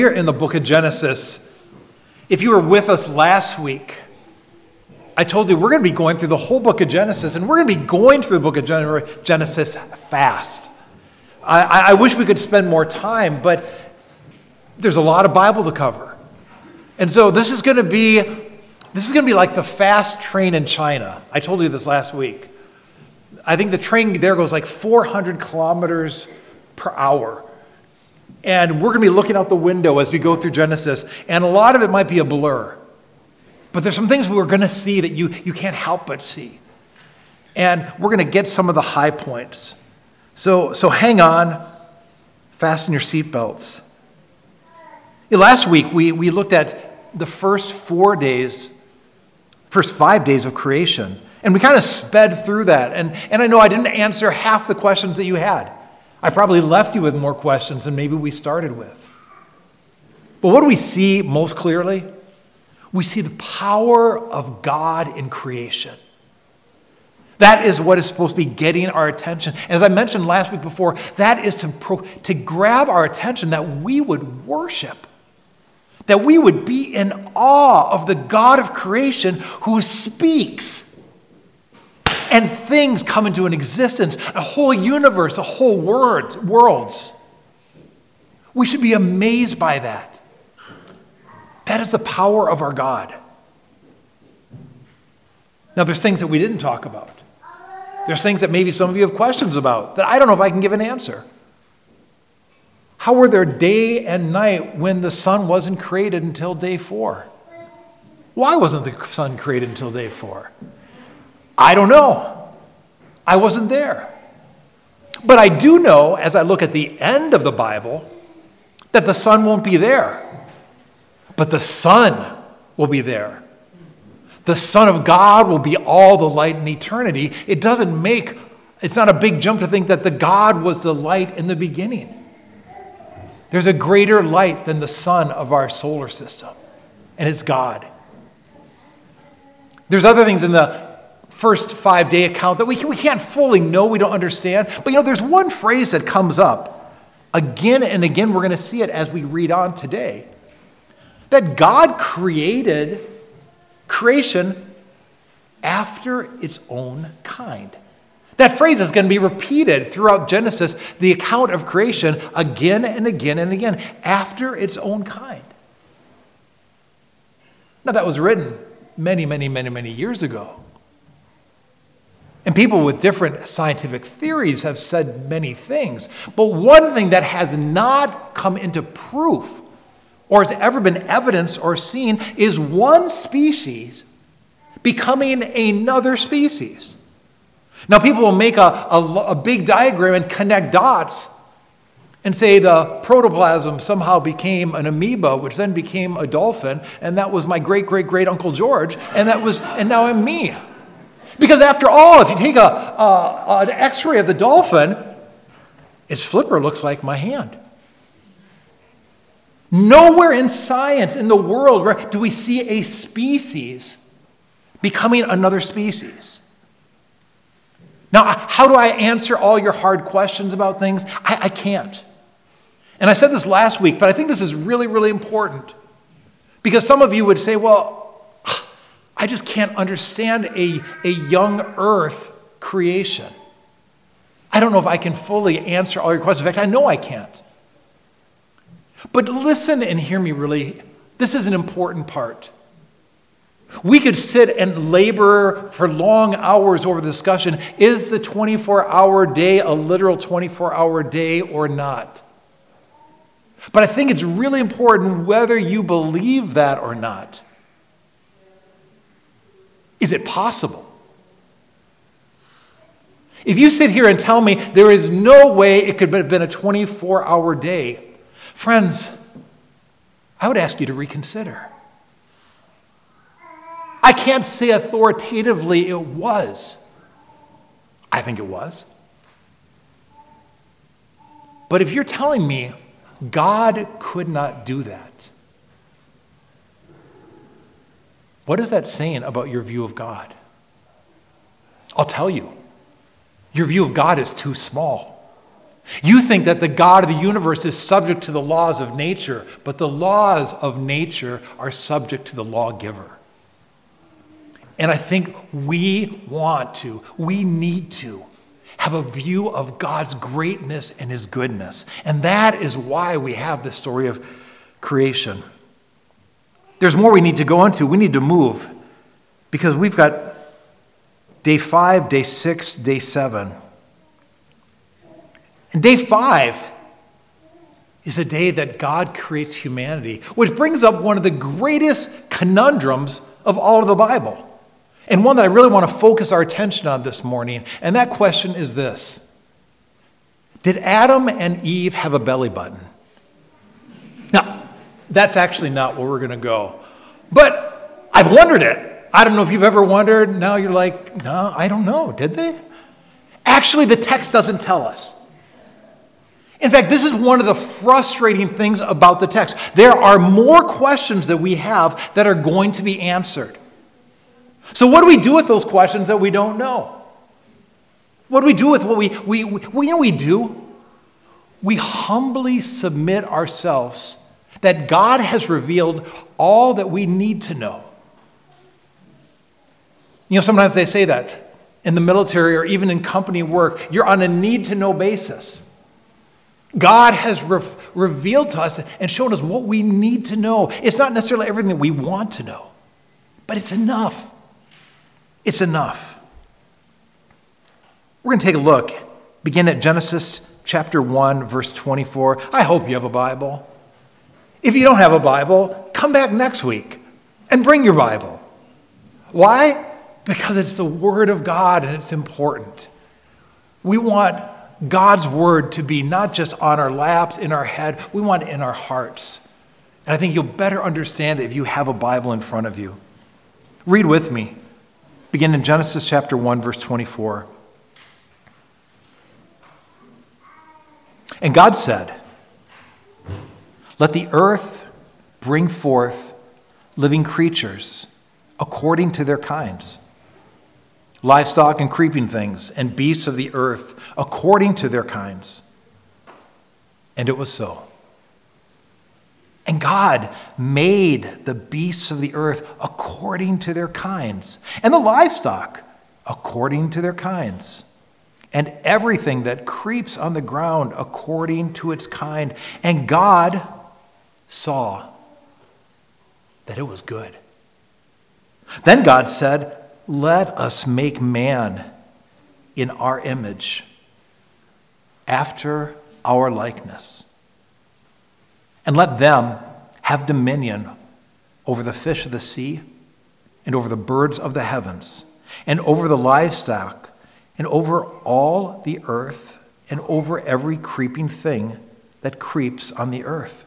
Here in the book of Genesis, if you were with us last week, I told you we're going to be going through the whole book of Genesis, and we're going to be going through the book of Genesis fast. I wish we could spend more time, but there's a lot of Bible to cover. And so this is going to be like the fast train in China. I told you this last week. I think the train there goes like 400 kilometers per hour. And we're going to be looking out the window as we go through Genesis, and a lot of it might be a blur. But there's some things we're going to see that you can't help but see. And we're going to get some of the high points. So hang on, fasten your seatbelts. Last week, we looked at the first 5 days of creation. And we kind of sped through that. And I know I didn't answer half the questions that you had. I probably left you with more questions than maybe we started with. But what do we see most clearly? We see the power of God in creation. That is what is supposed to be getting our attention. And as I mentioned last week before, that is to grab our attention, that we would worship, that we would be in awe of the God of creation who speaks. And things come into an existence, a whole universe, a whole worlds. We should be amazed by that. That is the power of our God. Now, there's things that we didn't talk about. There's things that maybe some of you have questions about that I don't know if I can give an answer. How were there day and night when the sun wasn't created until day 4? Why wasn't the sun created until day 4? I don't know. I wasn't there. But I do know, as I look at the end of the Bible, that the sun won't be there. But the Son will be there. The Son of God will be all the light in eternity. It's not a big jump to think that the God was the light in the beginning. There's a greater light than the sun of our solar system, and it's God. There's other things in the first 5-day account that we can't fully know, we don't understand. But there's one phrase that comes up again and again. We're going to see it as we read on today. That God created creation after its own kind. That phrase is going to be repeated throughout Genesis, the account of creation, again and again and again, after its own kind. Now that was written many, many, many, many years ago. And people with different scientific theories have said many things. But one thing that has not come into proof or has ever been evidenced or seen is one species becoming another species. Now, people will make a big diagram and connect dots and say the protoplasm somehow became an amoeba, which then became a dolphin, and that was my great-great-great-uncle George, and now I'm me. Because after all, if you take an x-ray of the dolphin, its flipper looks like my hand. Nowhere in science in the world do we see a species becoming another species. Now, how do I answer all your hard questions about things? I can't. And I said this last week, but I think this is really, really important. Because some of you would say, well, I just can't understand a young earth creation. I don't know if I can fully answer all your questions. In fact, I know I can't. But listen and hear me really. This is an important part. We could sit and labor for long hours over the discussion. Is the 24-hour day a literal 24-hour day or not? But I think it's really important whether you believe that or not. Is it possible? If you sit here and tell me there is no way it could have been a 24-hour day, friends, I would ask you to reconsider. I can't say authoritatively it was. I think it was. But if you're telling me God could not do that, what is that saying about your view of God? I'll tell you. Your view of God is too small. You think that the God of the universe is subject to the laws of nature, but the laws of nature are subject to the lawgiver. And I think we need to have a view of God's greatness and his goodness. And that is why we have this story of creation. There's more we need to go into. We need to move because we've got day 5, day 6, day 7. And day 5 is a day that God creates humanity, which brings up one of the greatest conundrums of all of the Bible, and one that I really want to focus our attention on this morning. And that question is this: did Adam and Eve have a belly button? Now, that's actually not where we're going to go. But I've wondered it. I don't know if you've ever wondered. Now you're like, no, I don't know. Did they? Actually, the text doesn't tell us. In fact, this is one of the frustrating things about the text. There are more questions that we have that are going to be answered. So what do we do with those questions that we don't know? What do we do with what we do? We humbly submit ourselves that God has revealed all that we need to know. You know, sometimes they say that in the military or even in company work, you're on a need-to-know basis. God has revealed to us and shown us what we need to know. It's not necessarily everything that we want to know, but it's enough. It's enough. We're going to take a look, begin at Genesis chapter 1, verse 24. I hope you have a Bible. If you don't have a Bible, come back next week and bring your Bible. Why? Because it's the Word of God and it's important. We want God's Word to be not just on our laps, in our head, we want it in our hearts. And I think you'll better understand it if you have a Bible in front of you. Read with me. Begin in Genesis chapter 1, verse 24. And God said, "Let the earth bring forth living creatures according to their kinds, livestock and creeping things, and beasts of the earth according to their kinds." And it was so. And God made the beasts of the earth according to their kinds, and the livestock according to their kinds, and everything that creeps on the ground according to its kind. And God saw that it was good. Then God said, "Let us make man in our image, after our likeness. And let them have dominion over the fish of the sea, and over the birds of the heavens, and over the livestock, and over all the earth, and over every creeping thing that creeps on the earth."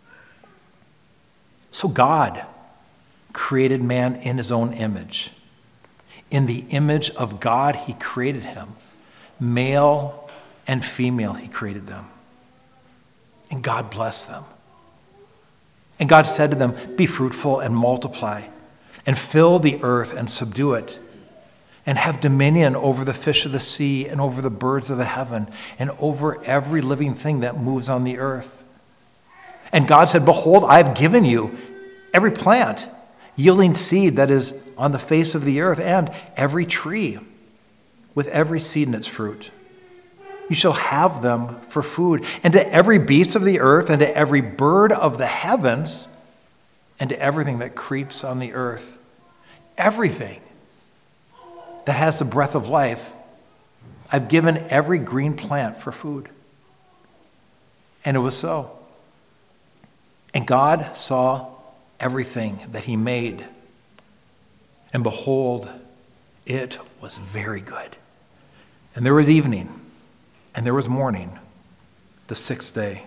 So God created man in his own image. In the image of God, he created him. Male and female, he created them. And God blessed them. And God said to them, "Be fruitful and multiply, and fill the earth and subdue it, and have dominion over the fish of the sea, and over the birds of the heaven, and over every living thing that moves on the earth." And God said, "Behold, I have given you every plant yielding seed that is on the face of the earth, and every tree with every seed in its fruit. You shall have them for food. And to every beast of the earth, and to every bird of the heavens, and to everything that creeps on the earth," everything that has the breath of life, "I've given every green plant for food." And it was so. And God saw everything that he made, and behold, it was very good. And there was evening, and there was morning, the sixth day.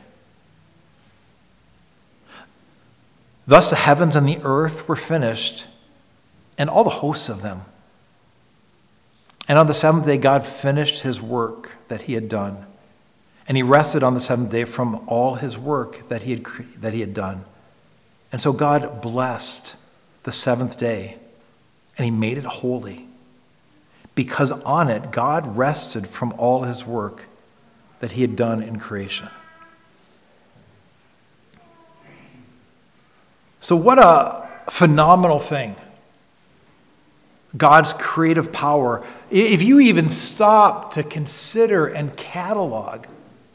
Thus the heavens and the earth were finished, and all the hosts of them. And on the seventh day God finished his work that he had done, and he rested on the seventh day from all his work that he had done. And so God blessed the seventh day, and he made it holy, because on it God rested from all his work that he had done in creation. So what a phenomenal thing. God's creative power. If you even stop to consider and catalog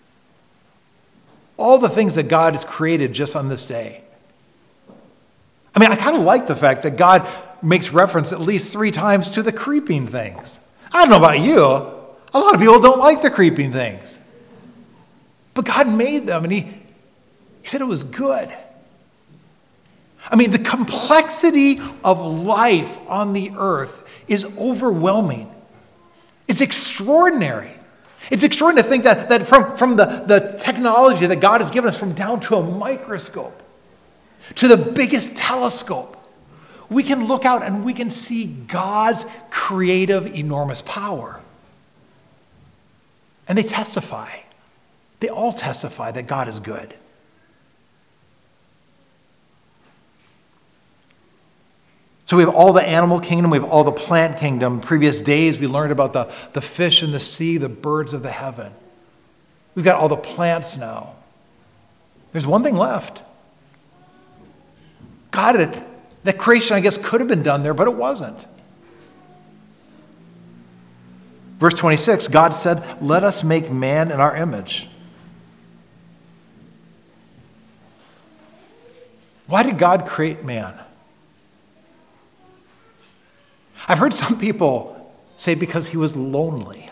all the things that God has created just on this day. I mean, I kind of like the fact that God makes reference at least 3 times to the creeping things. I don't know about you. A lot of people don't like the creeping things. But God made them, and he said it was good. I mean, the complexity of life on the earth is overwhelming. It's extraordinary. It's extraordinary to think that from the technology that God has given us, from down to a microscope to the biggest telescope, we can look out and we can see God's creative, enormous power. And they all testify that God is good. So we have all the animal kingdom, we have all the plant kingdom. Previous days we learned about the fish in the sea, the birds of the heaven. We've got all the plants now. There's one thing left. That creation, I guess, could have been done there, but it wasn't. Verse 26, God said, "Let us make man in our image." Why did God create man? I've heard some people say because he was lonely.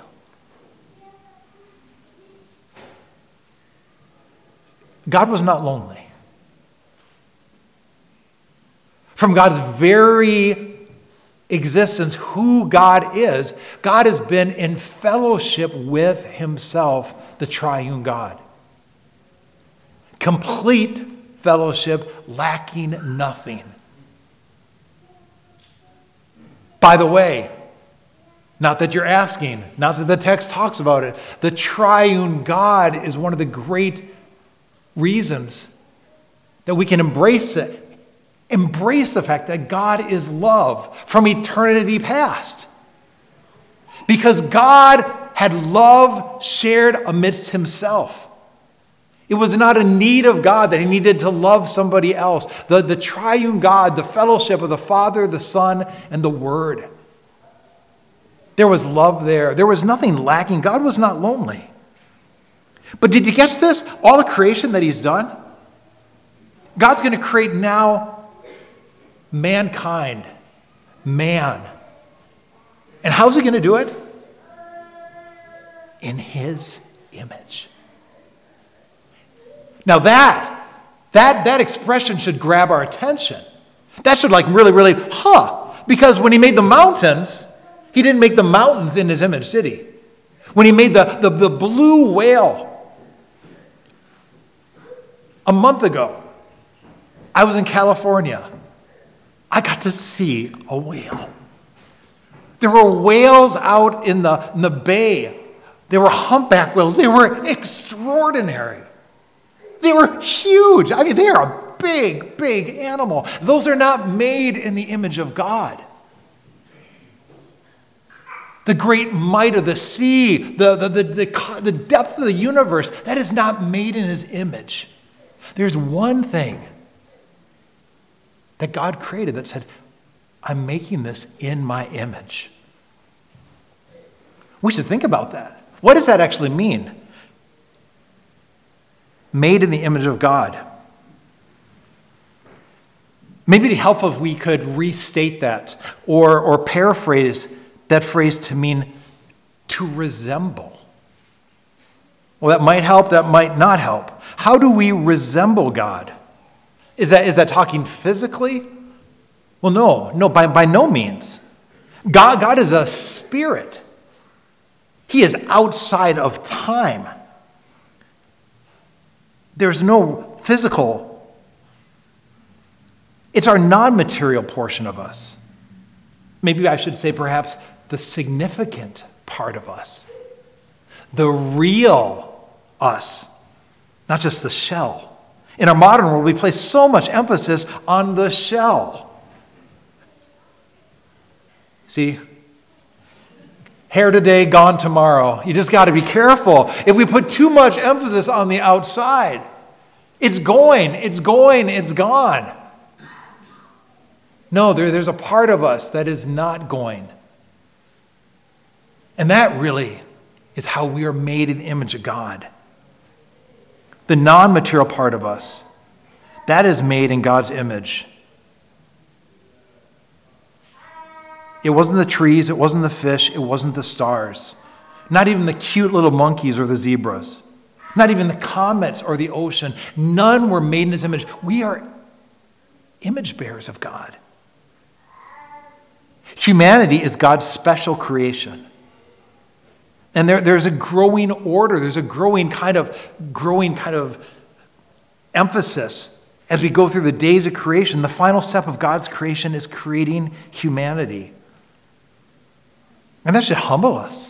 God was not lonely. From God's very existence, who God is, God has been in fellowship with himself, the triune God. Complete fellowship, lacking nothing. By the way, not that you're asking, not that the text talks about it, the triune God is one of the great reasons that we can embrace it. Embrace the fact that God is love from eternity past. Because God had love shared amidst himself. It was not a need of God that he needed to love somebody else. The triune God, the fellowship of the Father, the Son, and the Word. There was love there. There was nothing lacking. God was not lonely. But did you catch this? All the creation that he's done, God's going to create now mankind, man. And how's he going to do it? In his image. Now that expression should grab our attention. That should really, because when he made the mountains, he didn't make the mountains in his image, did he? When he made the blue whale a month ago, I was in California. I got to see a whale. There were whales out in the bay. They were humpback whales. They were extraordinary. They were huge. I mean, they are a big, big animal. Those are not made in the image of God. The great might of the sea, the depth of the universe, that is not made in his image. There's one thing that God created that said, I'm making this in my image. We should think about that. What does that actually mean? Made in the image of God. Maybe it'd be helpful if we could restate that or paraphrase that phrase to mean to resemble. Well, that might help, that might not help. How do we resemble God? Is that talking physically? Well, no, by no means. God is a spirit. He is outside of time. There's no physical. It's our non-material portion of us. Maybe I should say perhaps the significant part of us. The real us, not just the shell. In our modern world, we place so much emphasis on the shell. See, Hair today, gone tomorrow. You just got to be careful. If we put too much emphasis on the outside, it's going, it's gone. No, there's a part of us that is not going. And that really is how we are made in the image of God. The non-material part of us, that is made in God's image. It wasn't the trees, it wasn't the fish, it wasn't the stars. Not even the cute little monkeys or the zebras. Not even the comets or the ocean. None were made in his image. We are image bearers of God. Humanity is God's special creation. And there's a growing order. There's a growing kind of emphasis as we go through the days of creation. The final step of God's creation is creating humanity. And that should humble us.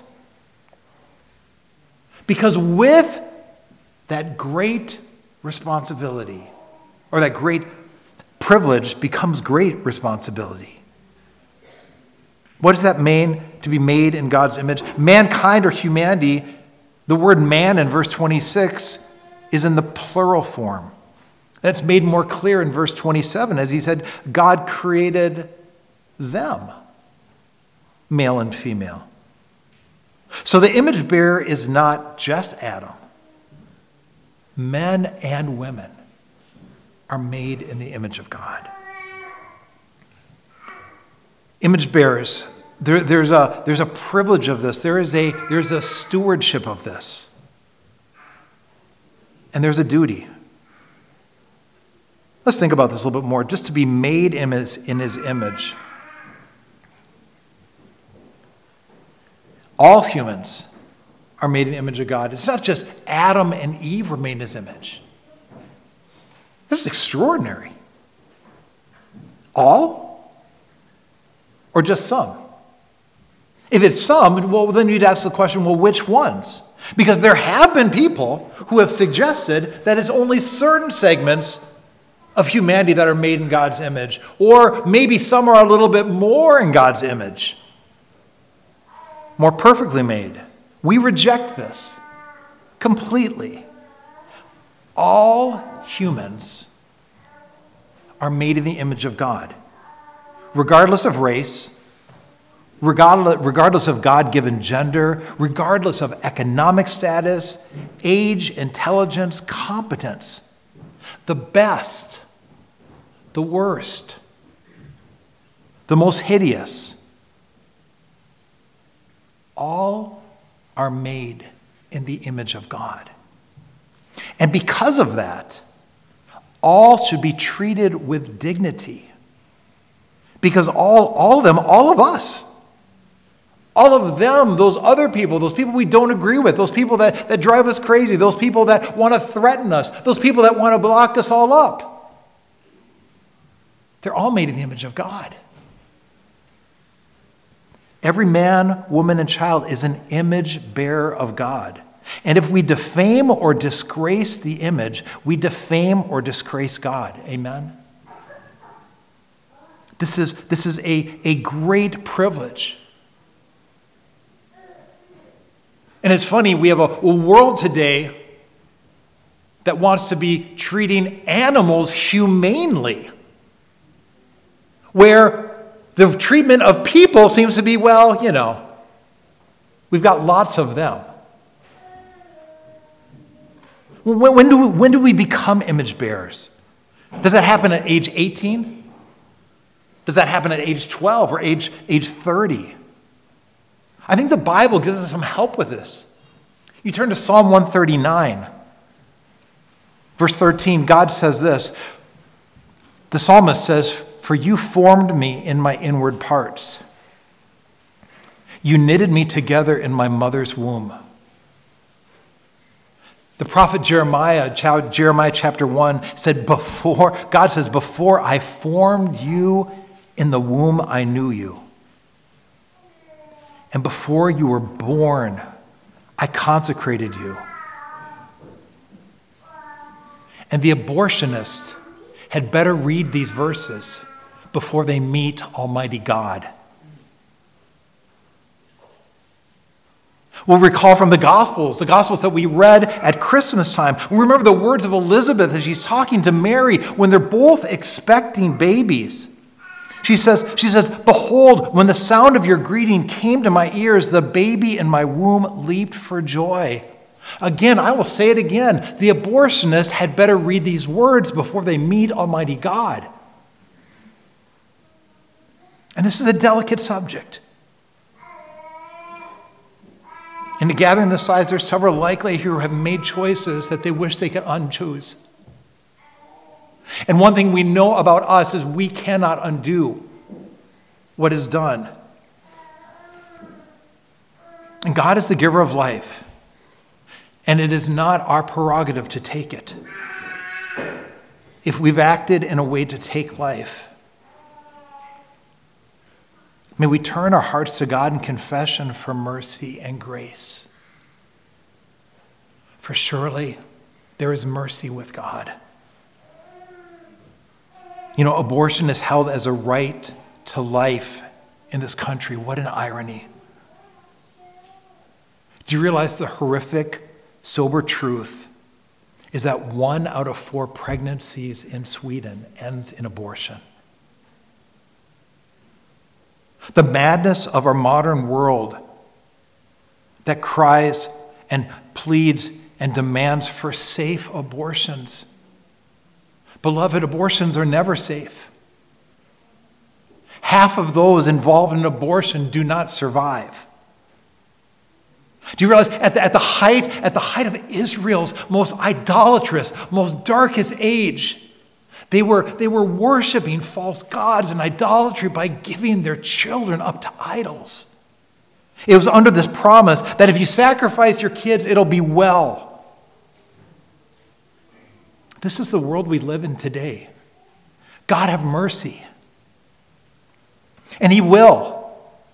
Because with that great responsibility, or that great privilege, becomes great responsibility. What does that mean to be made in God's image? Mankind or humanity, the word man in verse 26 is in the plural form. That's made more clear in verse 27 as he said, God created them, male and female. So the image bearer is not just Adam. Men and women are made in the image of God. Image bearers, there's a privilege of this. There's a stewardship of this. And there's a duty. Let's think about this a little bit more. Just to be made in his image. All humans are made in the image of God. It's not just Adam and Eve were made in his image. This is extraordinary. All? Or just some? If it's some, well, then you'd ask the question, well, which ones? Because there have been people who have suggested that it's only certain segments of humanity that are made in God's image. Or maybe some are a little bit more in God's image. More perfectly made. We reject this completely. All humans are made in the image of God. Regardless of race, regardless of God-given gender, regardless of economic status, age, intelligence, competence, the best, the worst, the most hideous, all are made in the image of God. And because of that, all should be treated with dignity. Because all of them, all of us, all of them, those other people, those people we don't agree with, those people that drive us crazy, those people that want to threaten us, those people that want to block us all up, they're all made in the image of God. Every man, woman, and child is an image bearer of God. And if we defame or disgrace the image, we defame or disgrace God. Amen? This is a great privilege. And it's funny, we have a world today that wants to be treating animals humanely, where the treatment of people seems to be, well, we've got lots of them. When do we become image bearers? Does that happen at age 18? Does that happen at age 12 or age 30? I think the Bible gives us some help with this. You turn to Psalm 139. Verse 13, God says this. The psalmist says, "For you formed me in my inward parts. You knitted me together in my mother's womb." The prophet Jeremiah chapter 1 said, God says, "Before I formed you in the womb, I knew you. And before you were born, I consecrated you." And the abortionist had better read these verses before they meet Almighty God. We'll recall from the Gospels that we read at Christmas time. We remember the words of Elizabeth as she's talking to Mary when they're both expecting babies. She says, "Behold, when the sound of your greeting came to my ears, the baby in my womb leaped for joy." Again, I will say it again, the abortionist had better read these words before they meet Almighty God. And this is a delicate subject. In a gathering this size, there's several likely who have made choices that they wish they could unchoose. And one thing we know about us is we cannot undo what is done. And God is the giver of life, and it is not our prerogative to take it. If we've acted in a way to take life, may we turn our hearts to God in confession for mercy and grace. For surely there is mercy with God. You know, abortion is held as a right to life in this country. What an irony. Do you realize the horrific, sober truth is that 1 out of 4 pregnancies in Sweden ends in abortion? The madness of our modern world that cries and pleads and demands for safe abortions. Beloved, abortions are never safe. Half of those involved in abortion do not survive. Do you realize at the height of Israel's most idolatrous, most darkest age, they were worshiping false gods and idolatry by giving their children up to idols. It was under this promise that if you sacrifice your kids, it'll be well. This is the world we live in today. God have mercy. And He will.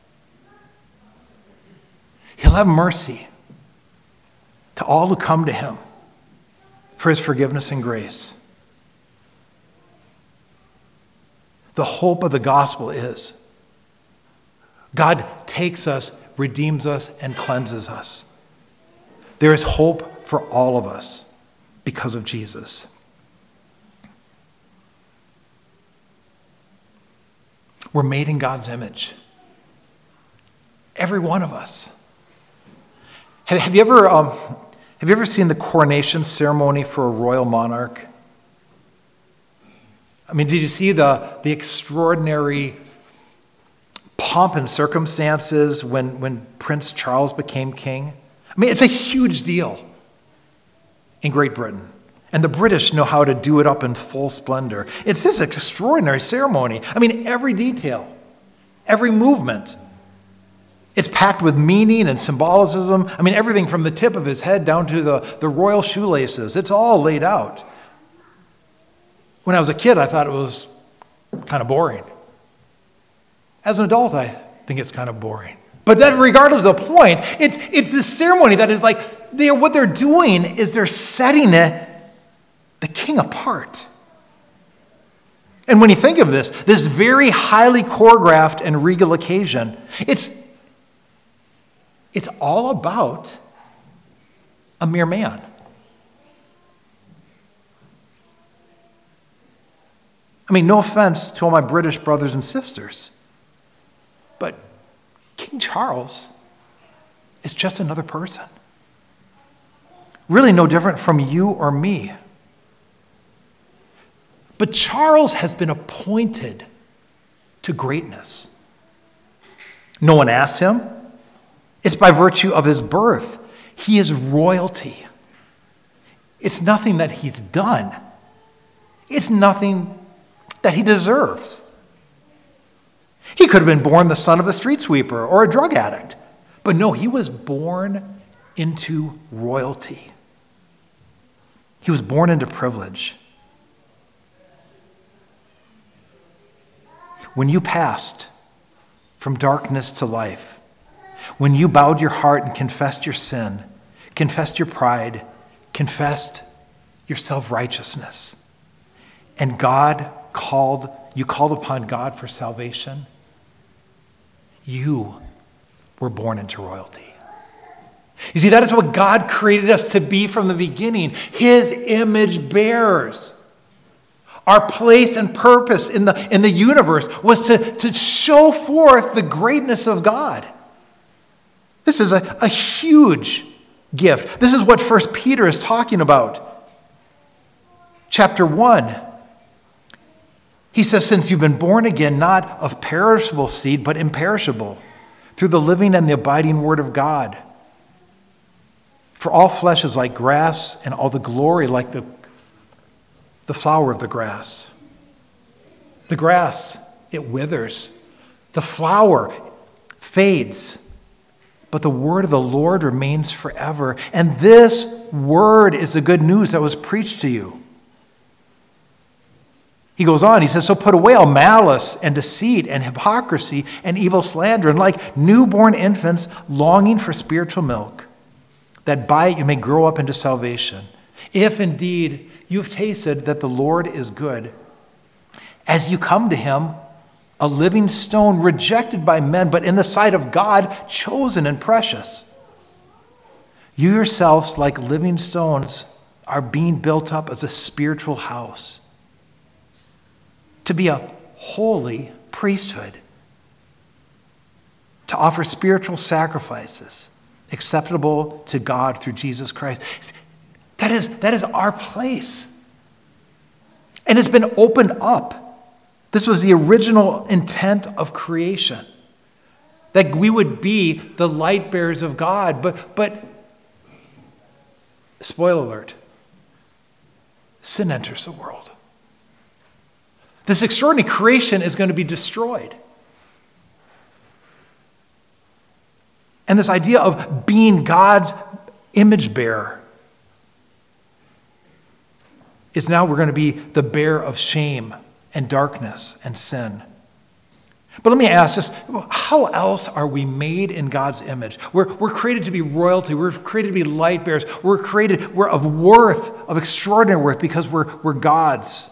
He'll have mercy to all who come to Him for His forgiveness and grace. The hope of the gospel is God takes us, redeems us, and cleanses us. There is hope for all of us because of Jesus. We're made in God's image. Every one of us. Have you ever seen the coronation ceremony for a royal monarch? I mean, did you see the extraordinary pomp and circumstances when Prince Charles became king? I mean, it's a huge deal in Great Britain. And the British know how to do it up in full splendor. It's this extraordinary ceremony. I mean, every detail, every movement. It's packed with meaning and symbolism. I mean, everything from the tip of his head down to the royal shoelaces. It's all laid out. When I was a kid, I thought it was kind of boring. As an adult, I think it's kind of boring. But that, regardless of the point, it's this ceremony that is like, what they're doing is they're setting the king apart. And when you think of this very highly choreographed and regal occasion, it's all about a mere man. I mean, no offense to all my British brothers and sisters, but King Charles is just another person. Really no different from you or me. But Charles has been appointed to greatness. No one asked him. It's by virtue of his birth. He is royalty. It's nothing that he's done. It's nothing that he deserves. He could have been born the son of a street sweeper or a drug addict. But no, he was born into royalty. He was born into privilege. When you passed from darkness to life, when you bowed your heart and confessed your sin, confessed your pride, confessed your self-righteousness, and you called upon God for salvation, you were born into royalty. You see, that is what God created us to be from the beginning, his image bearers. Our place and purpose in the universe was to show forth the greatness of God. This is a huge gift. This is what 1 Peter is talking about. Chapter 1. He says, since you've been born again, not of perishable seed, but imperishable, through the living and the abiding word of God. For all flesh is like grass, and all the glory like the flower of the grass. The grass, it withers. The flower fades. But the word of the Lord remains forever. And this word is the good news that was preached to you. He goes on, he says, so put away all malice and deceit and hypocrisy and evil slander, and like newborn infants longing for spiritual milk, that by it you may grow up into salvation. If indeed you've tasted that the Lord is good, as you come to him, a living stone rejected by men, but in the sight of God, chosen and precious. You yourselves, like living stones, are being built up as a spiritual house, to be a holy priesthood, to offer spiritual sacrifices acceptable to God through Jesus Christ. That is our place. And it's been opened up. This was the original intent of creation, that we would be the light bearers of God. But spoiler alert, sin enters the world. This extraordinary creation is going to be destroyed. And this idea of being God's image bearer is now we're going to be the bearer of shame and darkness and sin. But let me ask just, how else are we made in God's image? We're created to be royalty. We're created to be light bearers. We're of worth, of extraordinary worth, because we're God's.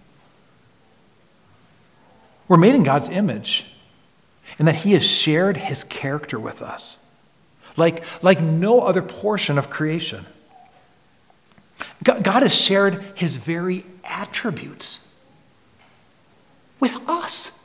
We're made in God's image, and that he has shared his character with us, like no other portion of creation. God has shared his very attributes with us.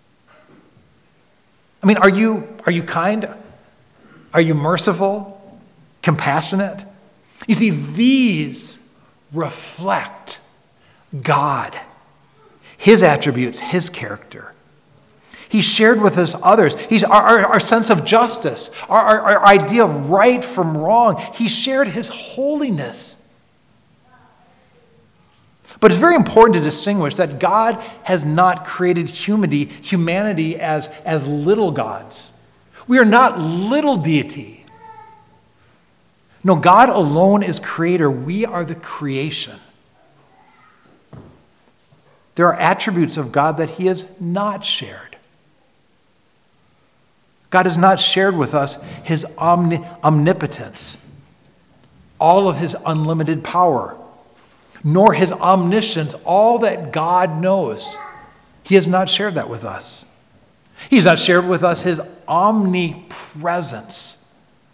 I mean, are you kind? Are you merciful? Compassionate? You see, these reflect God, his attributes, his character. He shared with us others. He's our sense of justice, our idea of right from wrong. He shared his holiness. But it's very important to distinguish that God has not created humanity as little gods. We are not little deity. No, God alone is creator. We are the creation. There are attributes of God that he has not shared. God has not shared with us his omnipotence, all of his unlimited power, nor his omniscience, all that God knows. He has not shared that with us. He's not shared with us his omnipresence,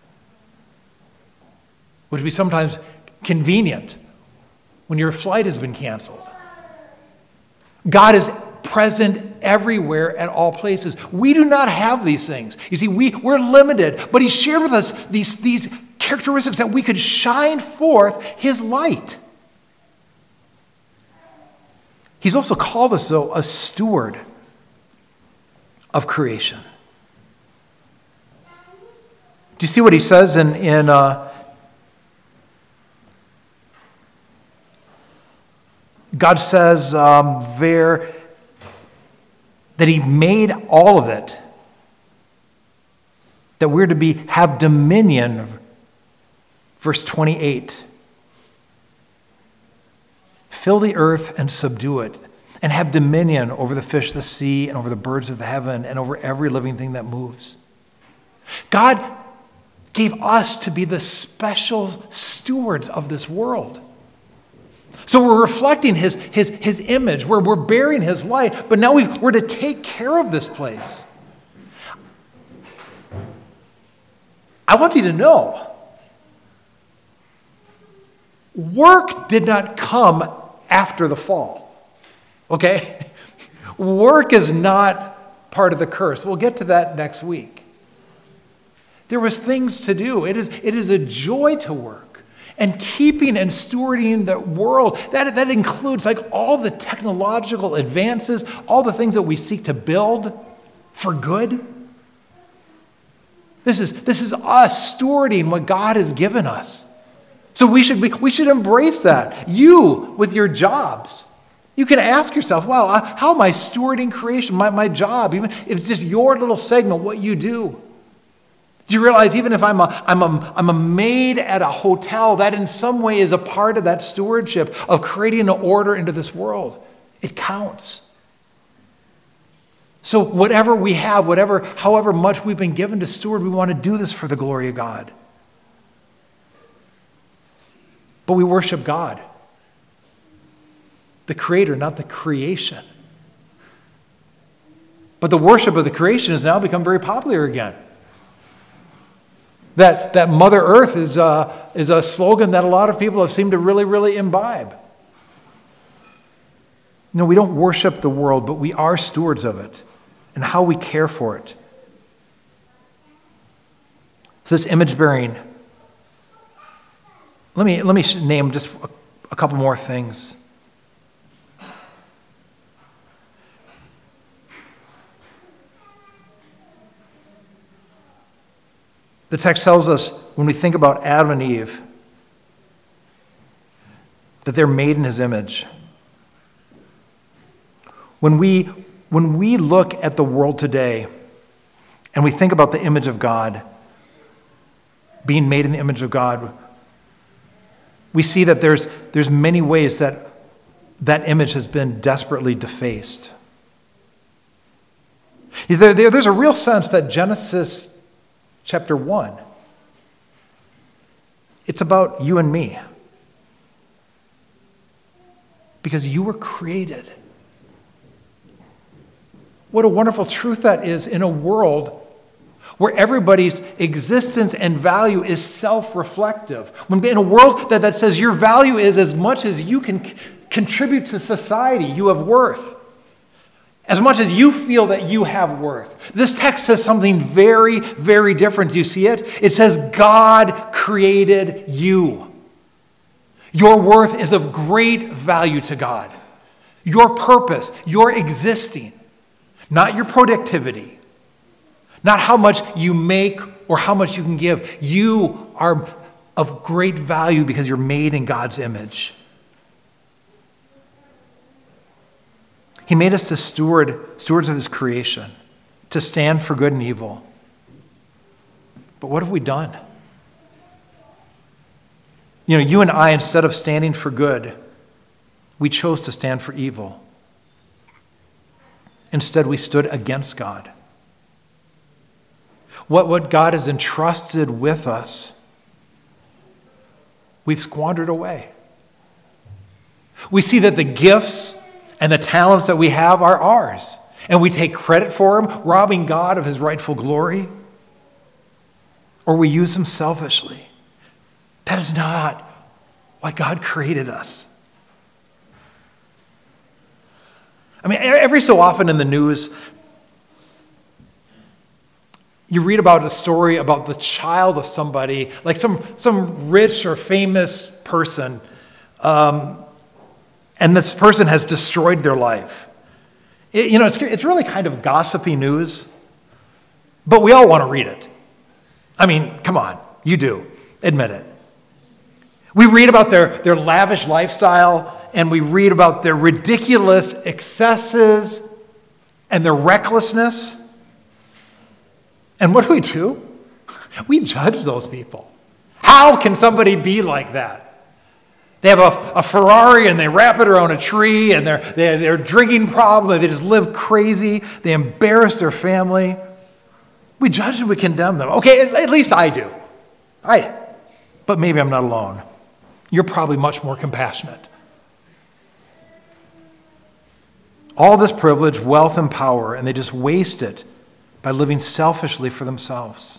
which would be sometimes convenient when your flight has been canceled. God is present everywhere at all places. We do not have these things. You see, we're limited, but he shared with us these characteristics that we could shine forth his light. He's also called us, though, a steward of creation. Do you see what he says in God says there that he made all of it, that we're to have dominion. Verse 28. Fill the earth and subdue it, and have dominion over the fish of the sea and over the birds of the heaven and over every living thing that moves. God gave us to be the special stewards of this world. So we're reflecting his image, we're bearing his light, but now we're to take care of this place. I want you to know Work did not come after the fall, okay? Work is not part of the curse. We'll get to that next week. There was things to do. It is a joy to work. And keeping and stewarding the world, that includes like all the technological advances, all the things that we seek to build for good. This is us stewarding what God has given us. So we should embrace that. You, with your jobs, you can ask yourself, wow, how am I stewarding creation, my job, even if it's just your little segment, what you do? Do you realize even if I'm a maid at a hotel, that in some way is a part of that stewardship of creating an order into this world? It counts. So whatever we have, however much we've been given to steward, we want to do this for the glory of God. But we worship God, the Creator, not the creation. But the worship of the creation has now become very popular again. That Mother Earth is a slogan that a lot of people have seemed to really, really imbibe. No, we don't worship the world, but we are stewards of it and how we care for it. So this image bearing, let me name just a couple more things. The text tells us when we think about Adam and Eve that they're made in his image. When we look at the world today and we think about the image of God, being made in the image of God, we see that there's many ways that image has been desperately defaced. There's a real sense that Genesis Chapter 1, it's about you and me. Because you were created. What a wonderful truth that is in a world where everybody's existence and value is self-reflective. When in a world that says your value is as much as you can contribute to society, you have worth. As much as you feel that you have worth. This text says something very, very different. Do you see it? It says God created you. Your worth is of great value to God. Your purpose, your existing, not your productivity, not how much you make or how much you can give. You are of great value because you're made in God's image. He made us to stewards of his creation, to stand for good and evil. But what have we done? You and I, instead of standing for good, we chose to stand for evil. Instead, we stood against God. What God has entrusted with us, we've squandered away. We see that the gifts and the talents that we have are ours. And we take credit for them, robbing God of his rightful glory. Or we use them selfishly. That is not why God created us. I mean, every so often in the news, you read about a story about the child of somebody, like some rich or famous person, and this person has destroyed their life. It's really kind of gossipy news, but we all want to read it. I mean, come on, you do. Admit it. We read about their lavish lifestyle, and we read about their ridiculous excesses and their recklessness. And what do? We judge those people. How can somebody be like that? They have a Ferrari and they wrap it around a tree and they're drinking problem. They just live crazy. They embarrass their family. We judge and we condemn them. Okay, at least I do. But maybe I'm not alone. You're probably much more compassionate. All this privilege, wealth, and power, and they just waste it by living selfishly for themselves.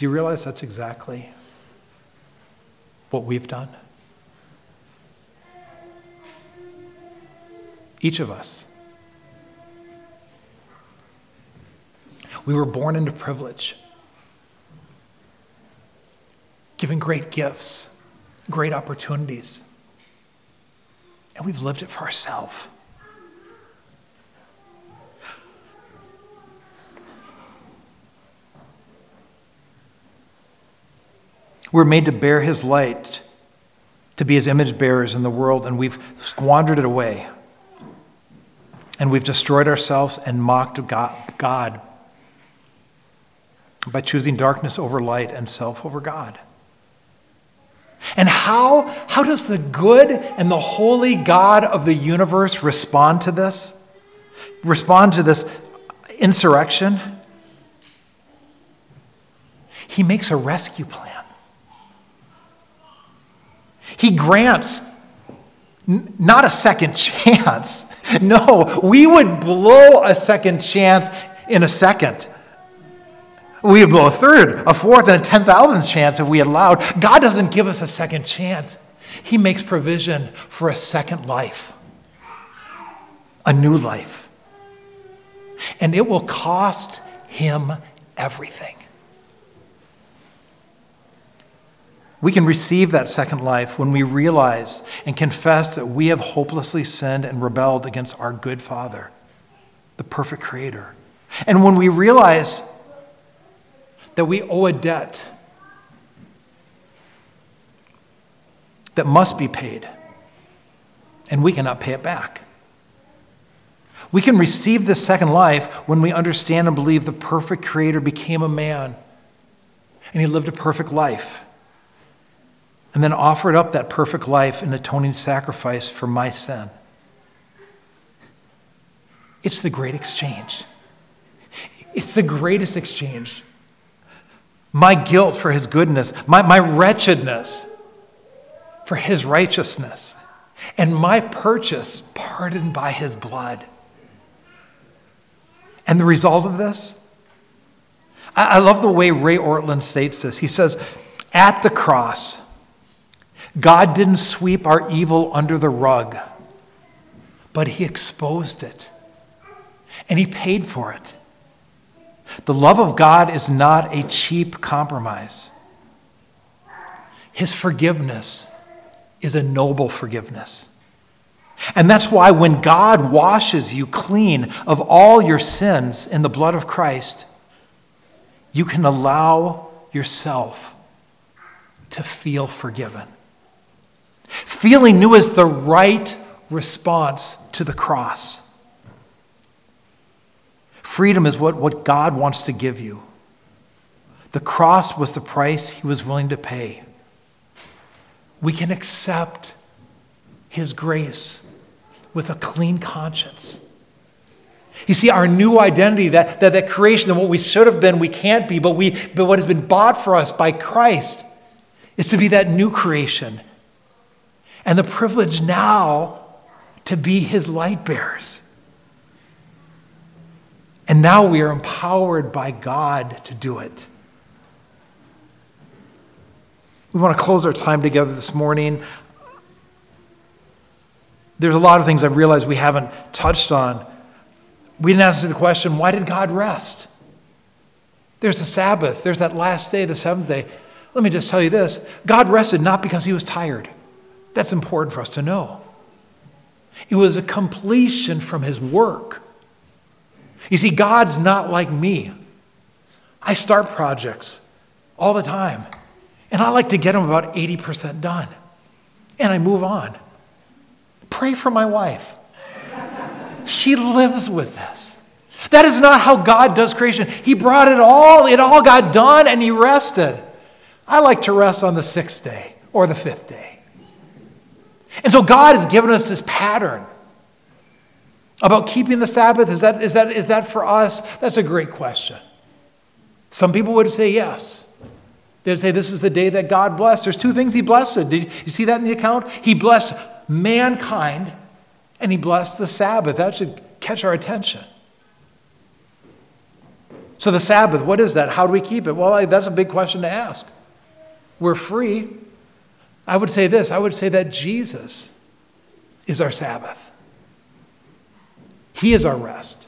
Do you realize that's exactly what we've done? Each of us. We were born into privilege, given great gifts, great opportunities, and we've lived it for ourselves. We're made to bear his light, to be his image bearers in the world, and we've squandered it away. And we've destroyed ourselves and mocked God by choosing darkness over light and self over God. And how does the good and the holy God of the universe respond to this? Respond to this insurrection? He makes a rescue plan. He grants not a second chance. No, we would blow a second chance in a second. We would blow a third, a fourth, and a 10,000th chance if we allowed. God doesn't give us a second chance. He makes provision for a second life, a new life. And it will cost him everything. We can receive that second life when we realize and confess that we have hopelessly sinned and rebelled against our good Father, the perfect Creator. And when we realize that we owe a debt that must be paid, and we cannot pay it back. We can receive this second life when we understand and believe the perfect Creator became a man, and he lived a perfect life, and then offered up that perfect life in atoning sacrifice for my sin. It's the great exchange. It's the greatest exchange. My guilt for his goodness, my wretchedness for his righteousness, and my purchase pardoned by his blood. And the result of this? I love the way Ray Ortlund states this. He says, at the cross, God didn't sweep our evil under the rug, but he exposed it, and he paid for it. The love of God is not a cheap compromise. His forgiveness is a noble forgiveness. And that's why when God washes you clean of all your sins in the blood of Christ, you can allow yourself to feel forgiven. Feeling new is the right response to the cross. Freedom is what God wants to give you. The cross was the price he was willing to pay. We can accept his grace with a clean conscience. You see, our new identity, that creation, that what we should have been, we can't be, but what has been bought for us by Christ is to be that new creation. And the privilege now to be his light bearers. And now we are empowered by God to do it. We want to close our time together this morning. There's a lot of things I've realized we haven't touched on. We didn't answer the question, why did God rest? There's the Sabbath. There's that last day, the seventh day. Let me just tell you this. God rested not because he was tired. That's important for us to know. It was a completion from his work. You see, God's not like me. I start projects all the time, and I like to get them about 80% done, and I move on. Pray for my wife. She lives with this. That is not how God does creation. He brought it all got done, and he rested. I like to rest on the 6th day or the 5th day. And so God has given us this pattern about keeping the Sabbath. Is that for us? That's a great question. Some people would say yes. They'd say this is the day that God blessed. There's 2 things he blessed. Did you see that in the account? He blessed mankind and he blessed the Sabbath. That should catch our attention. So the Sabbath, what is that? How do we keep it? Well, that's a big question to ask. We're free. I would say this. I would say that Jesus is our Sabbath. He is our rest.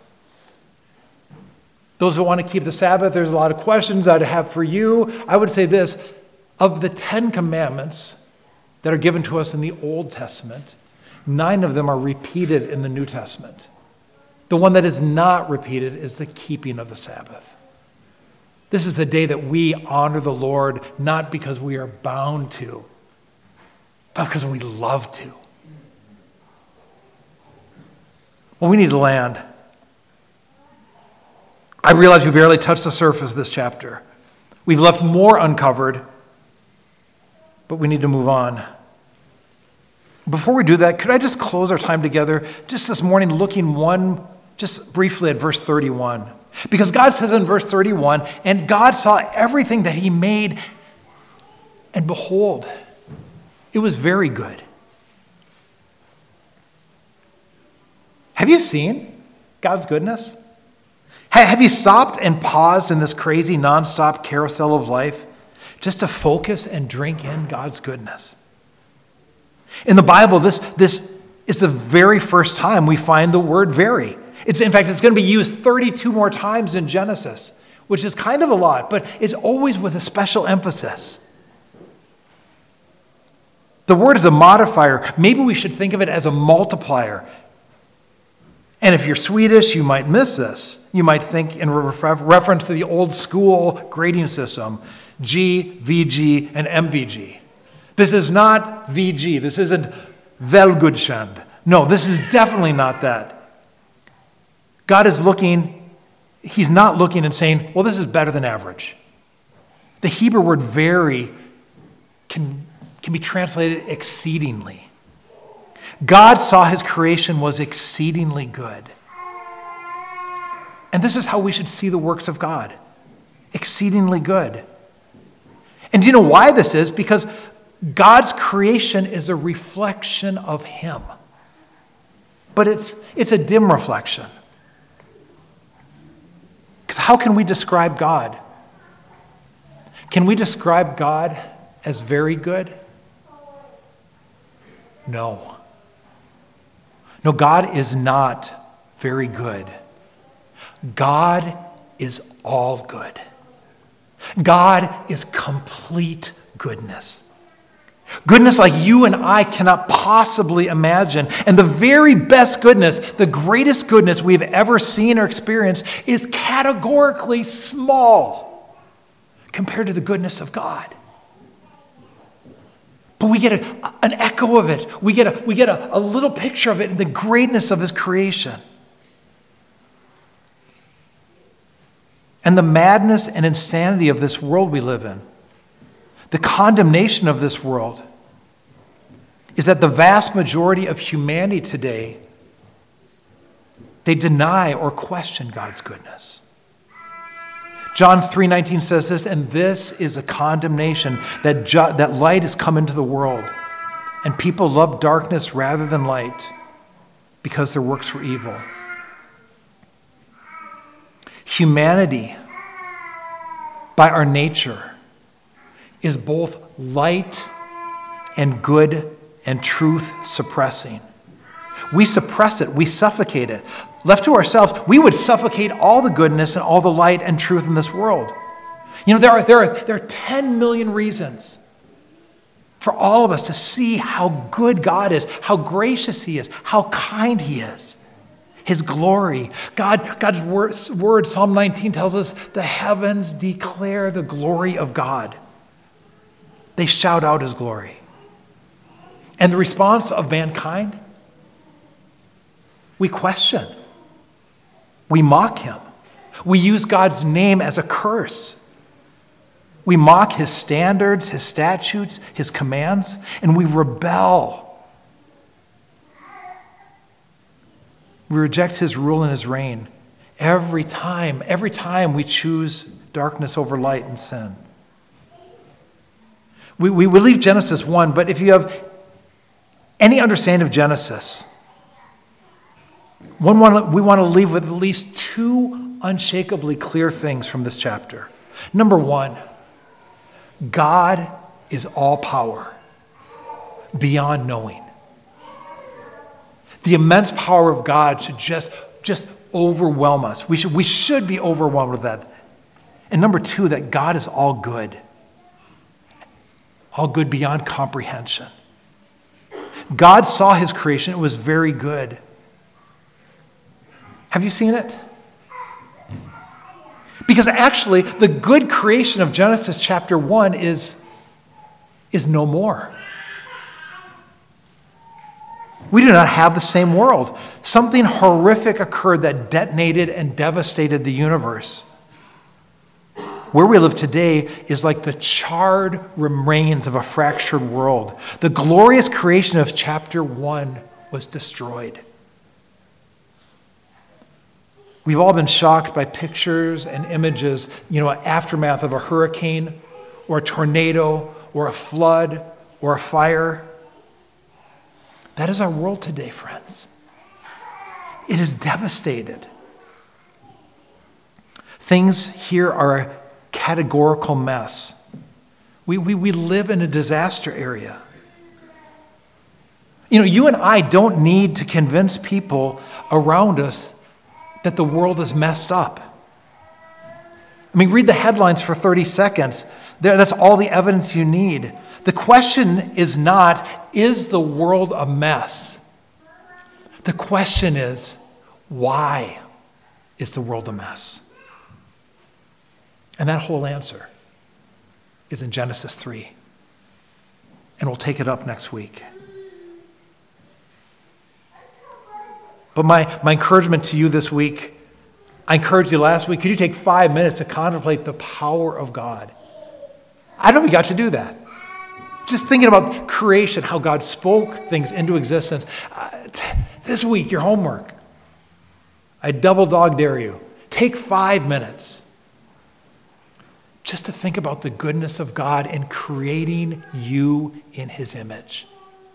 Those who want to keep the Sabbath, there's a lot of questions I'd have for you. I would say this. Of the 10 commandments that are given to us in the Old Testament, 9 of them are repeated in the New Testament. The one that is not repeated is the keeping of the Sabbath. This is the day that we honor the Lord, not because we are bound to, but because we love to. Well, we need to land. I realize we barely touched the surface of this chapter. We've left more uncovered, but we need to move on. Before we do that, could I just close our time together just this morning looking just briefly at verse 31? Because God says in verse 31, and God saw everything that he made, and behold, it was very good. Have you seen God's goodness? Have you stopped and paused in this crazy nonstop carousel of life just to focus and drink in God's goodness? In the Bible, this is the very first time we find the word very. In fact, it's going to be used 32 more times in Genesis, which is kind of a lot, but it's always with a special emphasis. The word is a modifier. Maybe we should think of it as a multiplier. And if you're Swedish, you might miss this. You might think in reference to the old school grading system, G, VG, and MVG. This is not VG. This isn't välgodkänd. No, this is definitely not that. God is looking, he's not looking and saying, well, this is better than average. The Hebrew word very can be translated exceedingly. God saw his creation was exceedingly good. And this is how we should see the works of God. Exceedingly good. And do you know why this is? Because God's creation is a reflection of him. But it's a dim reflection. Because how can we describe God? Can we describe God as very good? No. No, God is not very good. God is all good. God is complete goodness. Goodness like you and I cannot possibly imagine. And the very best goodness, the greatest goodness we've ever seen or experienced is categorically small compared to the goodness of God. But we get an echo of it. We get a little picture of it in the greatness of his creation. And the madness and insanity of this world we live in, the condemnation of this world, is that the vast majority of humanity today, they deny or question God's goodness. John 3:19 says this, and this is a condemnation, that light has come into the world, and people love darkness rather than light because their works were evil. Humanity, by our nature, is both light and good and truth suppressing. We suppress it. We suffocate it. Left to ourselves, we would suffocate all the goodness and all the light and truth in this world. You know, there are 10 million reasons for all of us to see how good God is, how gracious he is, how kind he is. His glory. God's word, Psalm 19 tells us, the heavens declare the glory of God. They shout out his glory. And the response of mankind? We question. We mock him. We use God's name as a curse. We mock his standards, his statutes, his commands, and we rebel. We reject his rule and his reign every time we choose darkness over light and sin. We leave Genesis 1, but if you have any understanding of Genesis, we want to leave with at least two unshakably clear things from this chapter. Number one, God is all power, beyond knowing. The immense power of God should just overwhelm us. We should be overwhelmed with that. And number two, that God is all good beyond comprehension. God saw his creation. It was very good. Have you seen it? Because actually, the good creation of Genesis chapter 1 is no more. We do not have the same world. Something horrific occurred that detonated and devastated the universe. Where we live today is like the charred remains of a fractured world. The glorious creation of chapter 1 was destroyed. We've all been shocked by pictures and images, aftermath of a hurricane or a tornado or a flood or a fire. That is our world today, friends. It is devastated. Things here are a categorical mess. We live in a disaster area. You and I don't need to convince people around us that the world is messed up. Read the headlines for 30 seconds. That's all the evidence you need. The question is not, is the world a mess? The question is, why is the world a mess? And that whole answer is in Genesis 3. And we'll take it up next week. But my encouragement to you this week, I encouraged you last week, could you take 5 minutes to contemplate the power of God? I don't know if we got to do that. Just thinking about creation, how God spoke things into existence. This week, your homework, I double dog dare you. Take 5 minutes just to think about the goodness of God in creating you in his image.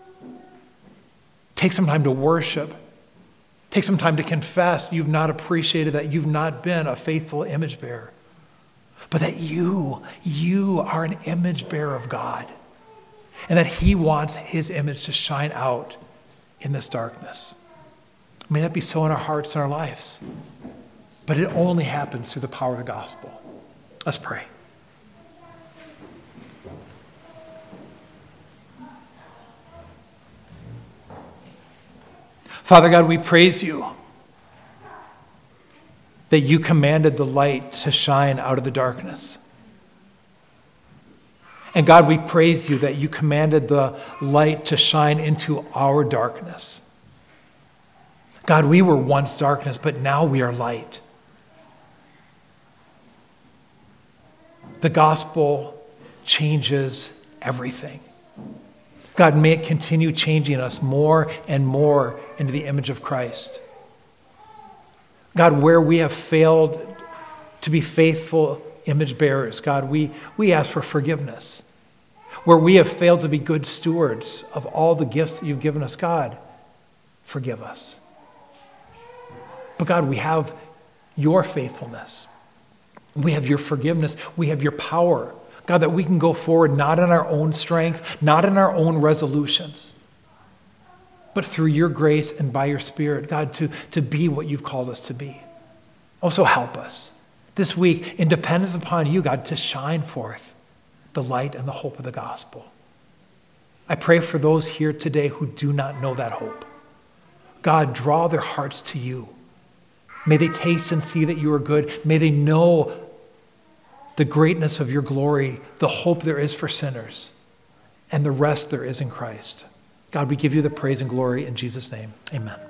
Take some time to worship. Take some time to confess you've not appreciated that you've not been a faithful image bearer, but that you are an image bearer of God, and that he wants his image to shine out in this darkness. May that be so in our hearts and our lives, but it only happens through the power of the gospel. Let's pray. Father God, we praise you that you commanded the light to shine out of the darkness. And God, we praise you that you commanded the light to shine into our darkness. God, we were once darkness, but now we are light. The gospel changes everything. God, may it continue changing us more and more into the image of Christ. God, where we have failed to be faithful image bearers, God, we ask for forgiveness. Where we have failed to be good stewards of all the gifts that you've given us, God, forgive us. But God, we have your faithfulness. We have your forgiveness. We have your power. God, that we can go forward not in our own strength, not in our own resolutions, but through your grace and by your Spirit, God, to be what you've called us to be. Also help us this week, in dependence upon you, God, to shine forth the light and the hope of the gospel. I pray for those here today who do not know that hope. God, draw their hearts to you. May they taste and see that you are good. May they know the greatness of your glory, the hope there is for sinners, and the rest there is in Christ. God, we give you the praise and glory in Jesus' name. Amen.